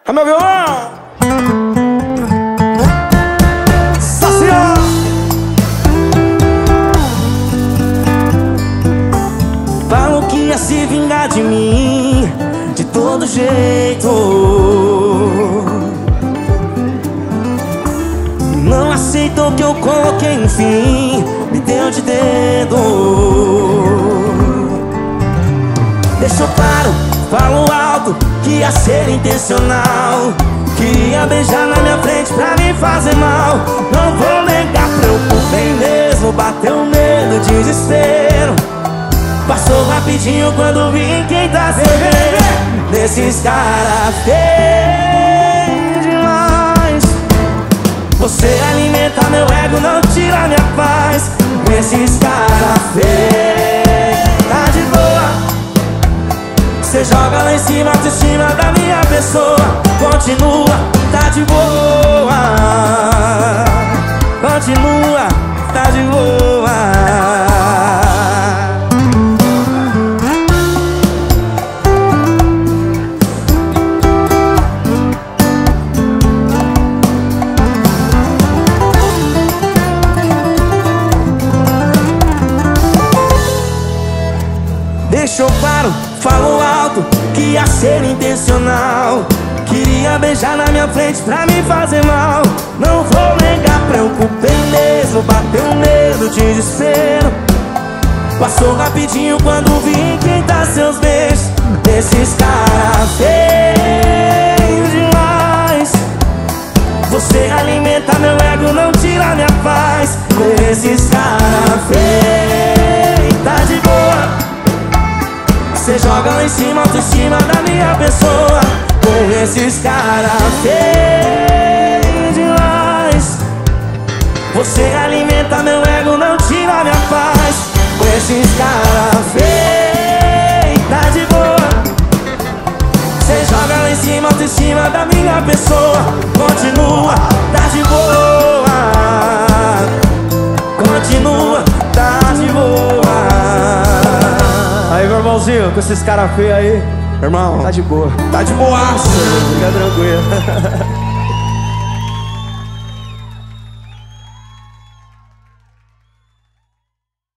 É meu violão! Sacião! Falam que ia se vingar de mim de todo jeito. Não aceitou que eu coloquei um fim, me deu de dedo. Deixa eu paro, falo alto, que ia ser intencional. Queria beijar na minha frente pra me fazer mal. Não vou negar, preocupei mesmo, bateu medo, desespero. Passou rapidinho quando vi quem tá servindo. Desses caras feios demais. Você alimenta meu ego, não tira minha paz. Desses caras feios, tá de boa. Cê joga lá em cima, autoestima da minha pessoa. Continua, tá de boa. Continua, tá de boa. Deixa eu paro, falo alto, que ia ser intencional. Queria beijar na minha frente pra me fazer mal. Não vou negar, preocupei mesmo, bateu medo, desespero. Passou rapidinho quando vi quem dá seus beijos. Esses caras feios demais. Você alimenta meu ego, não tira minha paz. Esses caras feios, tá de boa. Cê joga lá em cima, autoestima da minha pessoa. Com esses caras feios demais. Você alimenta meu ego, não tira minha paz. Com esses caras feios, tá de boa. Cê joga lá em cima, autoestima da minha pessoa. Continua, tá de boa. Continua, tá de boa. Aí, meu irmãozinho, com esses caras feios aí, Irmão, tá de boa. tá de boaça. Fica tranquilo.